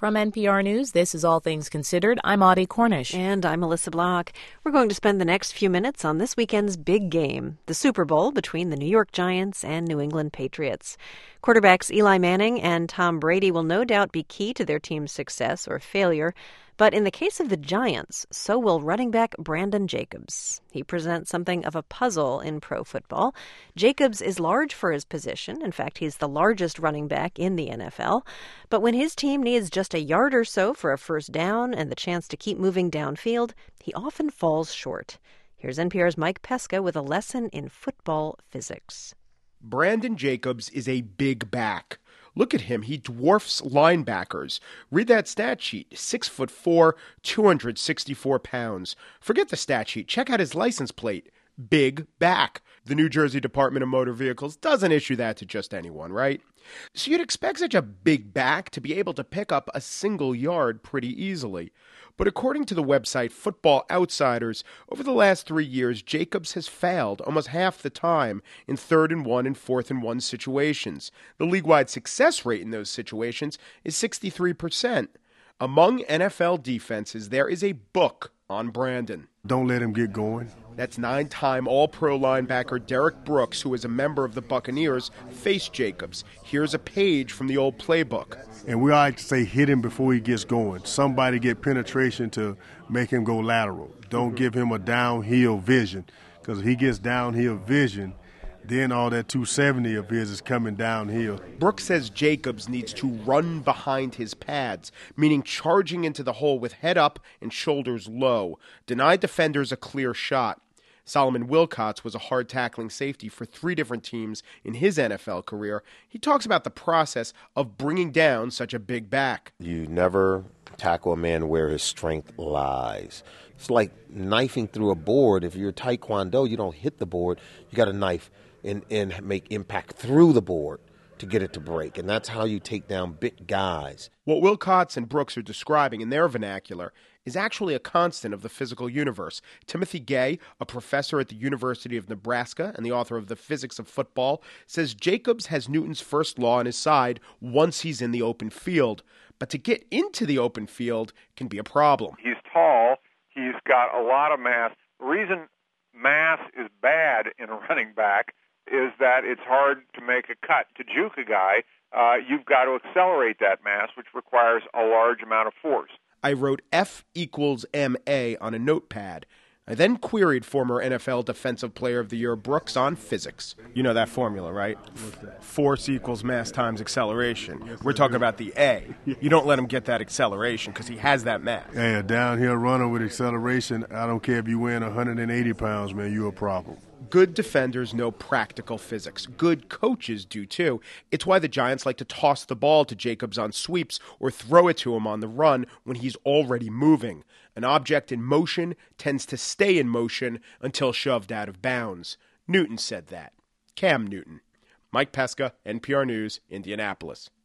From NPR News, this is All Things Considered. I'm Audie Cornish. And I'm Melissa Block. We're going to spend the next few minutes on this weekend's big game, the Super Bowl between the New York Giants and New England Patriots. Quarterbacks Eli Manning and Tom Brady will no doubt be key to their team's success or failure. But in the case of the Giants, so will running back Brandon Jacobs. He presents something of a puzzle in pro football. Jacobs is large for his position. In fact, he's the largest running back in the NFL. But when his team needs just a yard or so for a first down and the chance to keep moving downfield, he often falls short. Here's NPR's Mike Pesca with a lesson in football physics. Brandon Jacobs is a big back. Look at him. He dwarfs linebackers. Read that stat sheet. 6'4", 264 pounds. Forget the stat sheet. Check out his license plate. Big back. The New Jersey Department of Motor Vehicles doesn't issue that to just anyone, right? So you'd expect such a big back to be able to pick up a single yard pretty easily. But according to the website Football Outsiders, over the last 3 years, Jacobs has failed almost half the time in 3rd and 1 and 4th and 1 situations. The league-wide success rate in those situations is 63%. Among NFL defenses, there is a book on Brandon. Don't let him get going. That's 9-time All-Pro linebacker Derek Brooks, who is a member of the Buccaneers, faced Jacobs. Here's a page from the old playbook. And we like to say hit him before he gets going. Somebody get penetration to make him go lateral. Don't give him a downhill vision, because if he gets downhill vision, then all that 270 of his is coming downhill. Brooks says Jacobs needs to run behind his pads, meaning charging into the hole with head up and shoulders low. Deny defenders a clear shot. Solomon Wilcots was a hard-tackling safety for 3 different teams in his NFL career. He talks about the process of bringing down such a big back. You never tackle a man where his strength lies. It's like knifing through a board. If you're Taekwondo, you don't hit the board. You got to knife and make impact through the board to get it to break. And that's how you take down big guys. What Wilcots and Brooks are describing in their vernacular is actually a constant of the physical universe. Timothy Gay, a professor at the University of Nebraska and the author of The Physics of Football, says Jacobs has Newton's first law on his side once he's in the open field. But to get into the open field can be a problem. He's tall. He's got a lot of mass. The reason mass is bad in a running back is that it's hard to make a cut. To juke a guy, you've got to accelerate that mass, which requires a large amount of force. I wrote F equals MA on a notepad. I then queried former NFL Defensive Player of the Year Brooks on physics. You know that formula, right? Force equals mass times acceleration. We're talking about the A. You don't let him get that acceleration because he has that mass. Hey, a downhill runner with acceleration, I don't care if you weigh 180 pounds, man, you're a problem. Good defenders know practical physics. Good coaches do, too. It's why the Giants like to toss the ball to Jacobs on sweeps or throw it to him on the run when he's already moving. An object in motion tends to stay in motion until shoved out of bounds. Newton said that. Cam Newton. Mike Pesca, NPR News, Indianapolis.